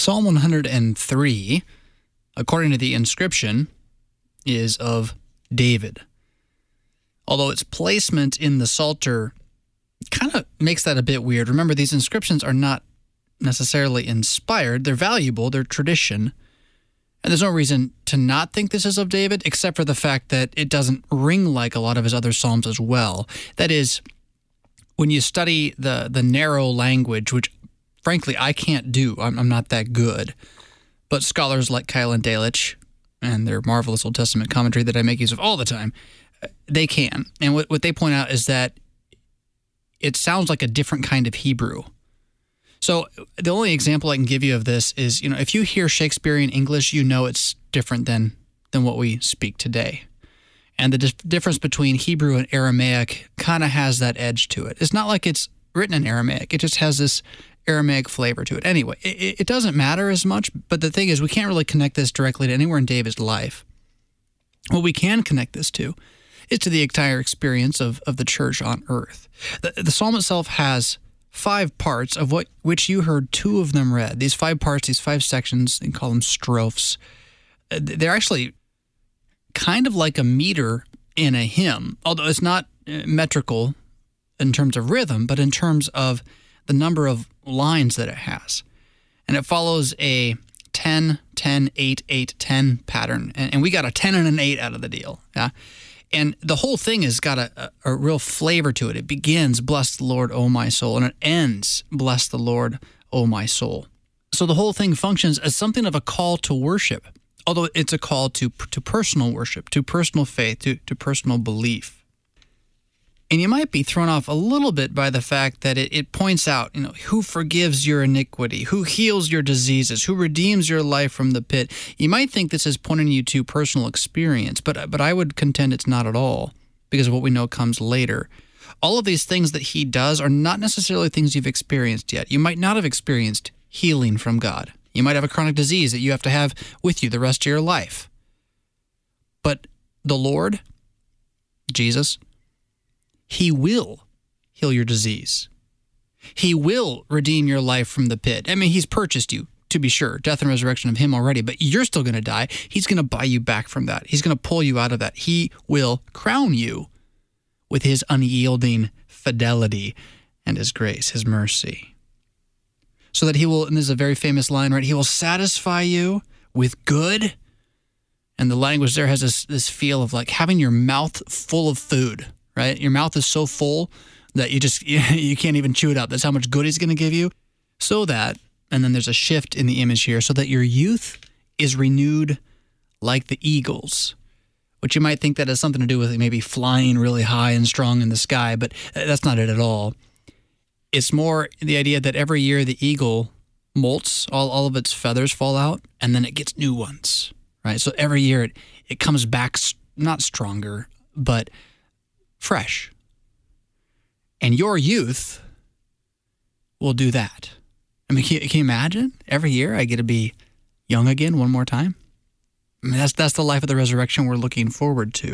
Psalm 103, according to the inscription, is of David. Although its placement in the Psalter kind of makes that a bit weird. Remember, these inscriptions are not necessarily inspired. They're valuable. They're tradition. And there's no reason to not think this is of David, except for the fact that it doesn't ring like a lot of his other psalms as well. That is, when you study the narrow language, which frankly I can't do, I'm not that good, but scholars like Kyle and Delitzsch and their marvelous Old Testament commentary that I make use of all the time, they can. And what they point out is that it sounds like a different kind of Hebrew. So the only example I can give you of this is, if you hear Shakespearean English, it's different than what we speak today. And the difference between Hebrew and Aramaic kind of has that edge to it. It's not like it's written in Aramaic. It just has this Aramaic flavor to it. Anyway, it doesn't matter as much, but the thing is we can't really connect this directly to anywhere in David's life. What we can connect this to is to the entire experience of the church on earth. The psalm itself has 5 parts, of which you heard 2 of them read. These 5 parts, these 5 sections, they call them strophes. They're actually kind of like a meter in a hymn, although it's not metrical in terms of rhythm, but in terms of the number of lines that it has. And it follows a 10, 10, 8, 8, 10 pattern. And we got a 10 and an 8 out of the deal. Yeah. And the whole thing has got a real flavor to it. It begins, bless the Lord, O my soul, and it ends, bless the Lord, O my soul. So the whole thing functions as something of a call to worship, although it's a call to personal worship, to personal faith, to personal belief. And you might be thrown off a little bit by the fact that it points out, who forgives your iniquity, who heals your diseases, who redeems your life from the pit. You might think this is pointing you to personal experience, but I would contend it's not at all, because of what we know comes later. All of these things that he does are not necessarily things you've experienced yet. You might not have experienced healing from God. You might have a chronic disease that you have to have with you the rest of your life. But the Lord, Jesus, he will heal your disease. He will redeem your life from the pit. I mean, he's purchased you, to be sure, death and resurrection of him already, but you're still going to die. He's going to buy you back from that. He's going to pull you out of that. He will crown you with his unyielding fidelity and his grace, his mercy. So that he will, and this is a very famous line, right? He will satisfy you with good. And the language there has this feel of like having your mouth full of food. Right? Your mouth is so full that you can't even chew it up. That's how much good he's going to give you. So that, and then there's a shift in the image here, so that your youth is renewed like the eagles, which you might think that has something to do with maybe flying really high and strong in the sky, but that's not it at all. It's more the idea that every year the eagle molts, all of its feathers fall out, and then it gets new ones, right? So every year it comes back, not stronger, but fresh. And your youth will do that. I mean, can you imagine? Every year I get to be young again one more time. I mean, that's the life of the resurrection we're looking forward to.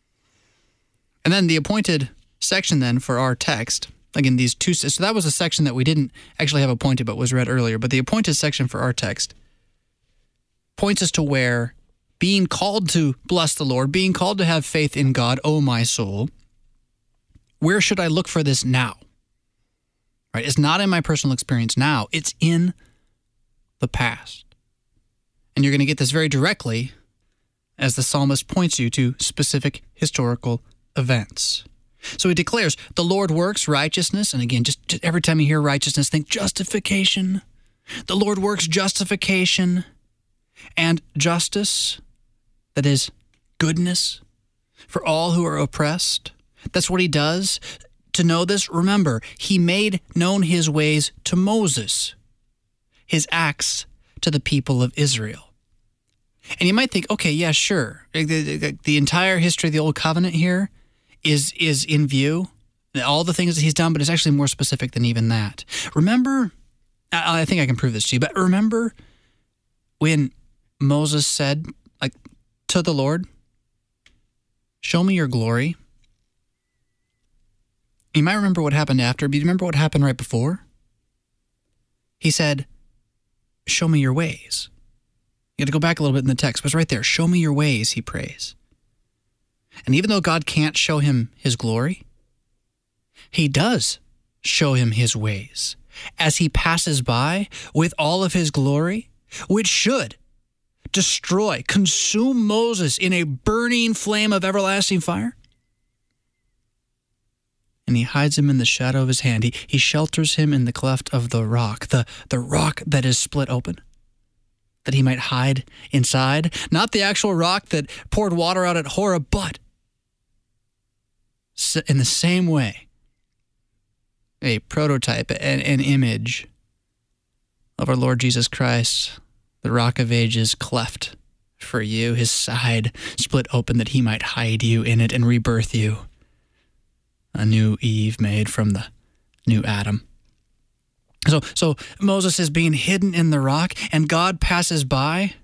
And then the appointed section then for our text, again, these 2, so that was a section that we didn't actually have appointed but was read earlier, but the appointed section for our text points us to where being called to bless the Lord, being called to have faith in God, O my soul, where should I look for this now? Right? It's not in my personal experience now. It's in the past. And you're going to get this very directly as the psalmist points you to specific historical events. So he declares, the Lord works righteousness. And again, just every time you hear righteousness, think justification. The Lord works justification and justice, that is, goodness, for all who are oppressed. That's what he does. To know this, remember, he made known his ways to Moses, his acts to the people of Israel. And you might think, okay, yeah, sure. The entire history of the Old Covenant here is in view, all the things that he's done, but it's actually more specific than even that. Remember, I think I can prove this to you, but remember when Moses said, to the Lord, show me your glory. You might remember what happened after, but you remember what happened right before? He said, show me your ways. You got to go back a little bit in the text, but it's right there. Show me your ways, he prays. And even though God can't show him his glory, he does show him his ways as he passes by with all of his glory, which should consume Moses in a burning flame of everlasting fire. And he hides him in the shadow of his hand. He shelters him in the cleft of the rock that is split open, that he might hide inside. Not the actual rock that poured water out at Horeb, but in the same way, a prototype, an image of our Lord Jesus Christ, the rock of ages cleft for you, his side split open that he might hide you in it and rebirth you. A new Eve made from the new Adam. So Moses is being hidden in the rock, and God passes by.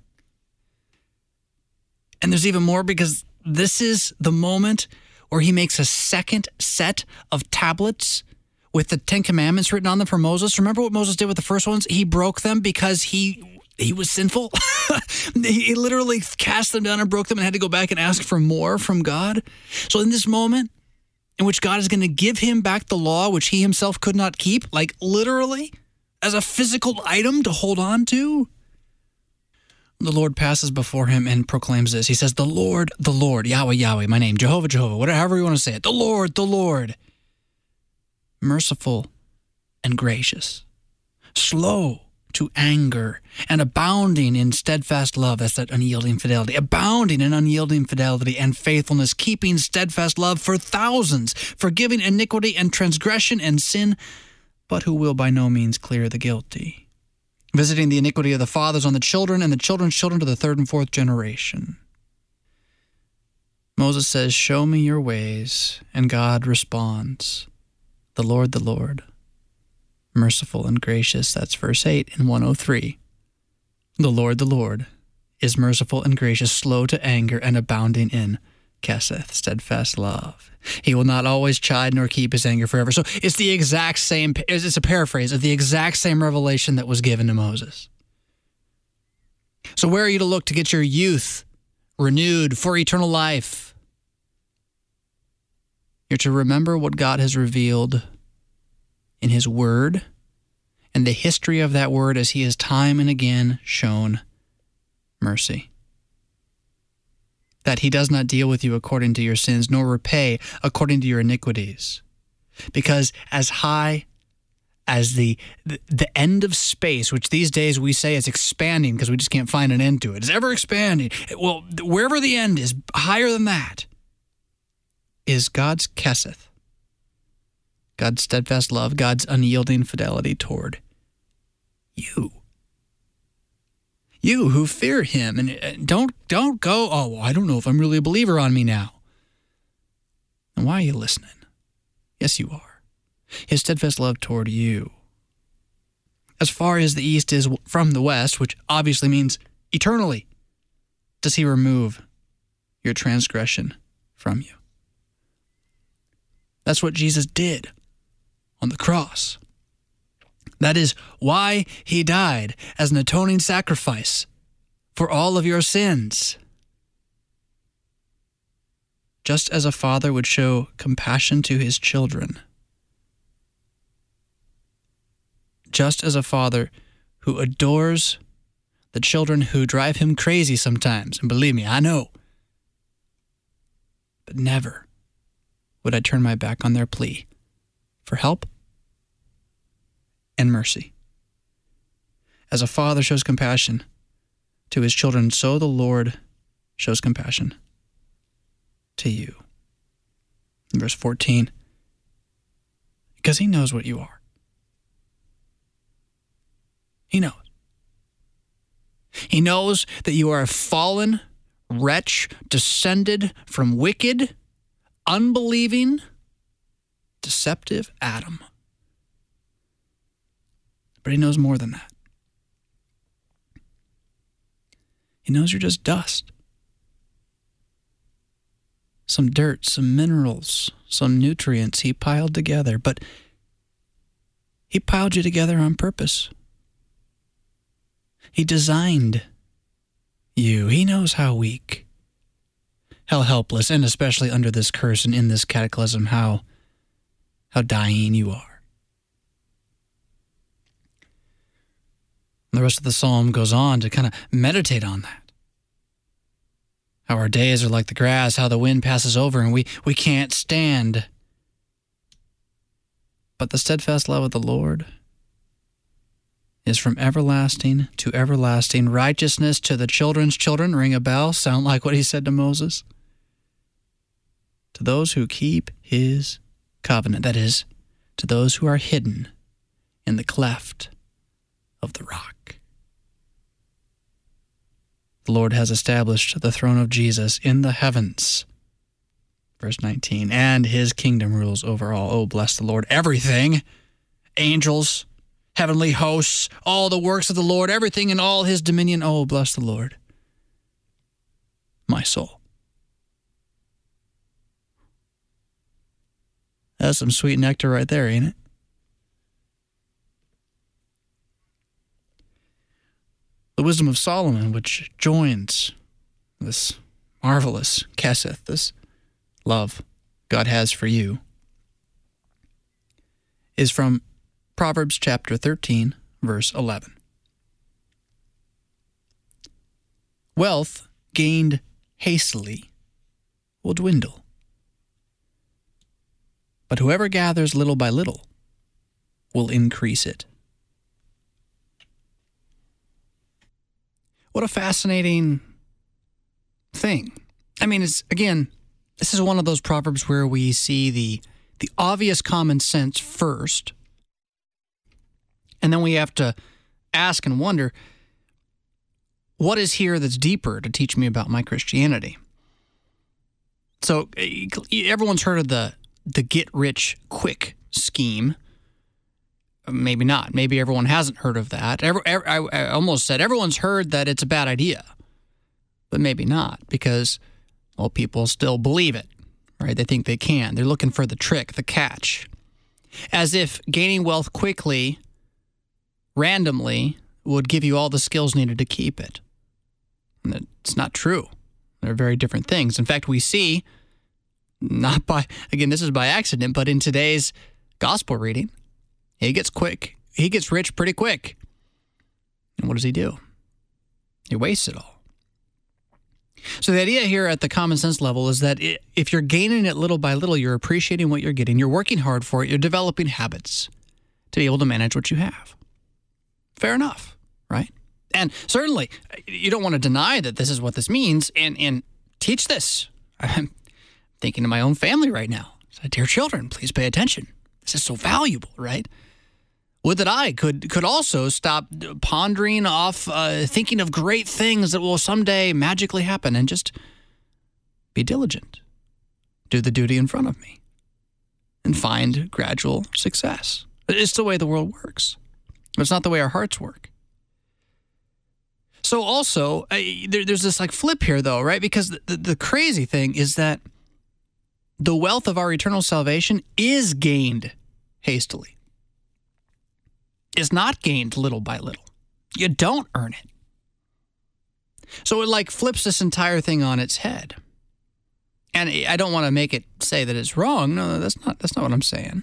And there's even more, because this is the moment where he makes a second set of tablets with the Ten Commandments written on them for Moses. Remember what Moses did with the first ones? He broke them because he was sinful. He literally cast them down and broke them and had to go back and ask for more from God. So in this moment, in which God is going to give him back the law, which he himself could not keep, like literally as a physical item to hold on to, the Lord passes before him and proclaims this. He says, the Lord, Yahweh, Yahweh, my name, Jehovah, Jehovah, whatever you want to say it, the Lord, merciful and gracious, slow to anger, and abounding in steadfast love. That's that unyielding fidelity. Abounding in unyielding fidelity and faithfulness, keeping steadfast love for thousands, forgiving iniquity and transgression and sin, but who will by no means clear the guilty, visiting the iniquity of the fathers on the children and the children's children to the third and fourth generation. Moses says, show me your ways, and God responds, the Lord, merciful and gracious. That's verse 8 in 103. The Lord is merciful and gracious, slow to anger, and abounding in chesed, steadfast love. He will not always chide nor keep his anger forever. So it's the exact same, it's a paraphrase of the exact same revelation that was given to Moses. So where are you to look to get your youth renewed for eternal life? You're to remember what God has revealed in his word and the history of that word as he has time and again shown mercy. That he does not deal with you according to your sins, nor repay according to your iniquities. Because as high as the end of space, which these days we say is expanding because we just can't find an end to it, it's ever expanding. Well, wherever the end is, higher than that is God's chesed, God's steadfast love, God's unyielding fidelity toward you. You who fear him, and don't go, oh, well, I don't know if I'm really a believer on me now. And why are you listening? Yes, you are. His steadfast love toward you. As far as the east is from the west, which obviously means eternally, does he remove your transgression from you. That's what Jesus did on the cross. That is why he died as an atoning sacrifice for all of your sins. Just as a father would show compassion to his children, just as a father who adores the children who drive him crazy sometimes, and believe me, I know, but never would I turn my back on their plea for help and mercy. As a father shows compassion to his children, so the Lord shows compassion to you. In verse 14, because he knows what you are. He knows. He knows that you are a fallen wretch descended from wicked, unbelieving, deceptive Adam. But he knows more than that. He knows you're just dust. Some dirt, some minerals, some nutrients he piled together, but he piled you together on purpose. He designed you. He knows how weak, how helpless, and especially under this curse and in this cataclysm, how dying you are. And the rest of the psalm goes on to kind of meditate on that. How our days are like the grass, how the wind passes over and we can't stand. But the steadfast love of the Lord is from everlasting to everlasting. Righteousness to the children's children. Ring a bell. Sound like what he said to Moses. To those who keep his covenant. That is, to those who are hidden in the cleft of the rock. The Lord has established the throne of Jesus in the heavens. Verse 19, and his kingdom rules over all. Oh, bless the Lord. Everything, angels, heavenly hosts, all the works of the Lord, everything in all his dominion. Oh, bless the Lord, my soul. That's some sweet nectar right there, ain't it? The wisdom of Solomon, which joins this marvelous Keseth, this love God has for you, is from Proverbs chapter 13, verse 11. Wealth gained hastily will dwindle, but whoever gathers little by little will increase it. What a fascinating thing. I mean, this is one of those proverbs where we see the obvious common sense first, and then we have to ask and wonder, what is here that's deeper to teach me about my Christianity? So everyone's heard of the get-rich-quick scheme. Maybe not. Maybe everyone hasn't heard of that. I almost said everyone's heard that it's a bad idea, but maybe not, because, well, people still believe it, right? They think they can. They're looking for the trick, the catch, as if gaining wealth quickly, randomly, would give you all the skills needed to keep it. And it's not true. They're very different things. In fact, we see, this is by accident, but in today's gospel reading, he gets rich pretty quick. And what does he do? He wastes it all. So the idea here at the common sense level is that if you're gaining it little by little, you're appreciating what you're getting, you're working hard for it, you're developing habits to be able to manage what you have. Fair enough, right? And certainly, you don't want to deny that this is what this means and teach this. I'm thinking of my own family right now. So, dear children, please pay attention. This is so valuable, right? Would that I could also stop pondering off, thinking of great things that will someday magically happen, and just be diligent, do the duty in front of me, and find gradual success. It's the way the world works. It's not the way our hearts work. So also, there's this flip here, though, right? Because the crazy thing is that the wealth of our eternal salvation is gained hastily. Is not gained little by little. You don't earn it. So it flips this entire thing on its head. And I don't want to make it say that it's wrong. No, that's not what I'm saying.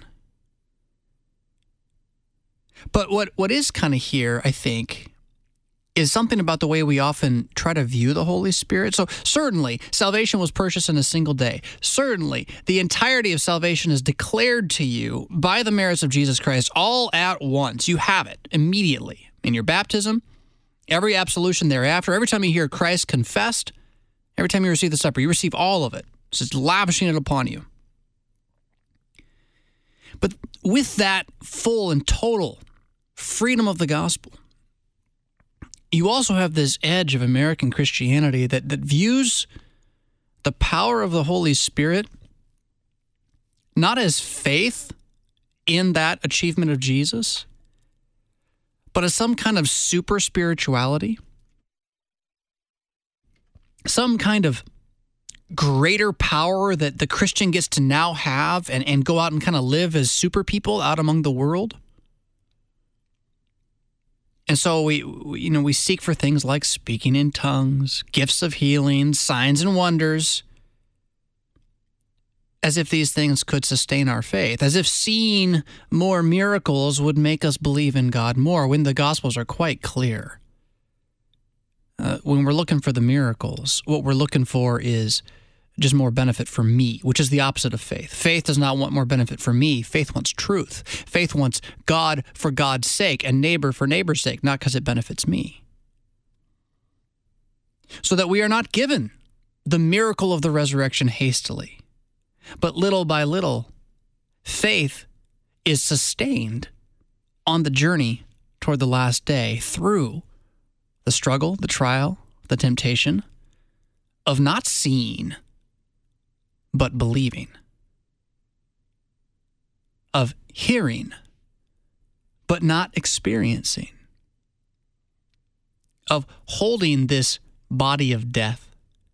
But what is kind of here, I think, is something about the way we often try to view the Holy Spirit. So certainly, salvation was purchased in a single day. Certainly, the entirety of salvation is declared to you by the merits of Jesus Christ all at once. You have it immediately in your baptism, every absolution thereafter, every time you hear Christ confessed, every time you receive the supper, you receive all of it. It's just lavishing it upon you. But with that full and total freedom of the gospel, you also have this edge of American Christianity that views the power of the Holy Spirit not as faith in that achievement of Jesus, but as some kind of super spirituality, some kind of greater power that the Christian gets to now have and go out and kind of live as super people out among the world. And so we seek for things like speaking in tongues, gifts of healing, signs and wonders, as if these things could sustain our faith, as if seeing more miracles would make us believe in God more, when the Gospels are quite clear. When we're looking for the miracles, what we're looking for is just more benefit for me, which is the opposite of faith. Faith does not want more benefit for me. Faith wants truth. Faith wants God for God's sake and neighbor for neighbor's sake, not because it benefits me. So that we are not given the miracle of the resurrection hastily, but little by little, faith is sustained on the journey toward the last day through the struggle, the trial, the temptation of not seeing, but believing, of hearing, but not experiencing, of holding this body of death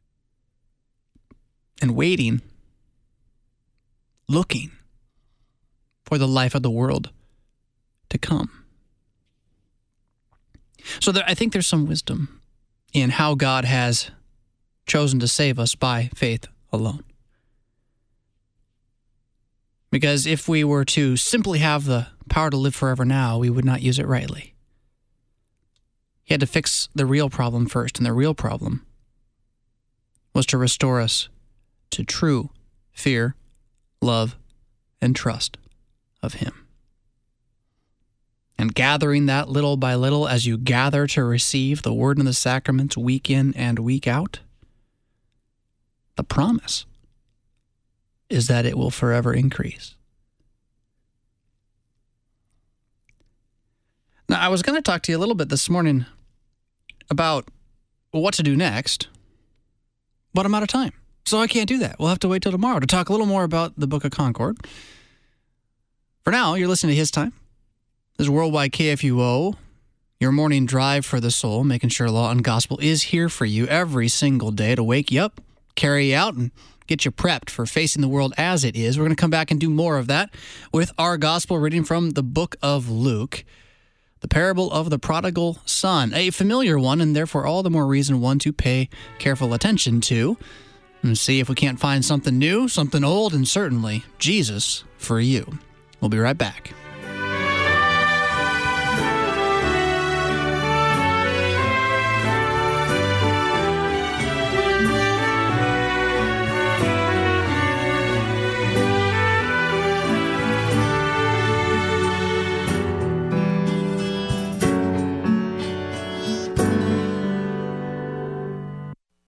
and waiting, looking for the life of the world to come. So I think there's some wisdom in how God has chosen to save us by faith alone. Because if we were to simply have the power to live forever now, we would not use it rightly. He had to fix the real problem first, and the real problem was to restore us to true fear, love, and trust of Him. And gathering that little by little as you gather to receive the word and the sacraments week in and week out, the promise is that it will forever increase. Now, I was going to talk to you a little bit this morning about what to do next, but I'm out of time, so I can't do that. We'll have to wait till tomorrow to talk a little more about the Book of Concord. For now, you're listening to His Time. This is Worldwide KFUO, your morning drive for the soul, making sure law and gospel is here for you every single day to wake you up, carry you out, and get you prepped for facing the world as it is. We're going to come back and do more of that with our gospel reading from the book of Luke, the parable of the prodigal son, a familiar one, and therefore all the more reason one to pay careful attention to and see if we can't find something new, something old, and certainly Jesus for you. We'll be right back.